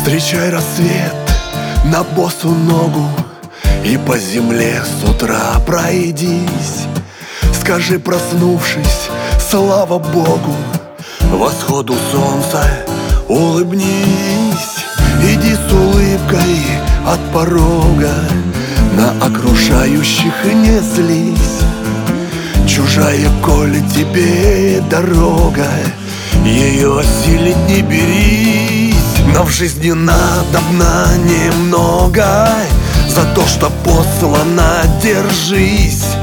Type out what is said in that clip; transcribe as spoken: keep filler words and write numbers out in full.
Встречай рассвет на босу ногу и по земле с утра пройдись. Скажи, проснувшись, слава Богу, восходу солнца улыбнись. Иди с улыбкой от порога, на окружающих не злись. Чужая, коли тебе дорога, ее осилить не берись. Но в жизни надобно немного, за то, что послано держись.